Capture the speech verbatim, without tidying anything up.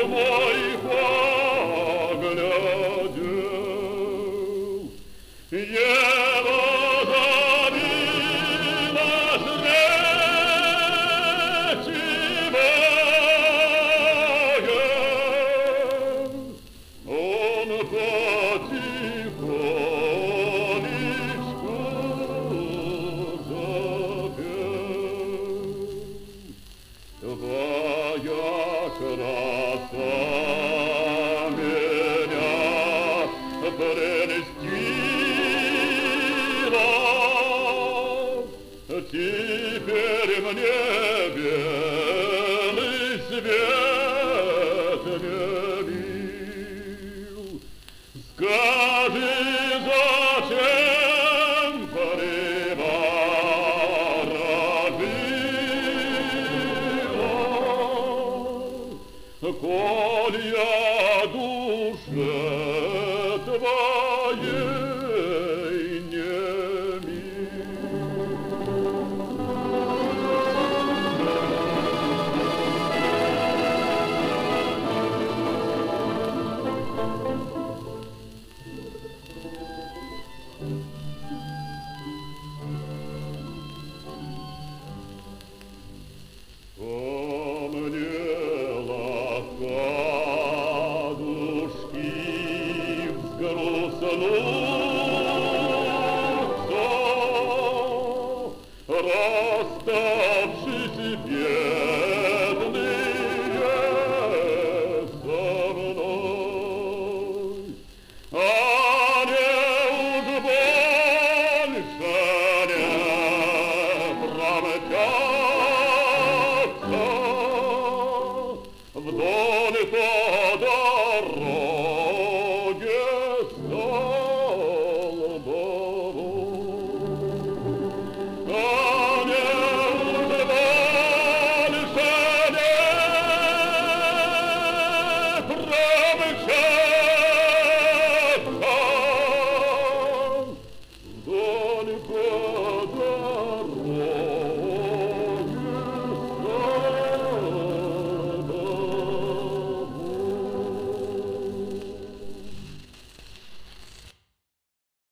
твой поглядел. Ева забилась речевая, он потихонечку запел. Твоя краса меня прелестила, теперь мне белый свет не мил. Скажи, зачем приворожила, коль я душе твоей не мил? Помнила кадушки взгрустнутся, расставшись бедные со мной. Они уж больше не промчатся вдоль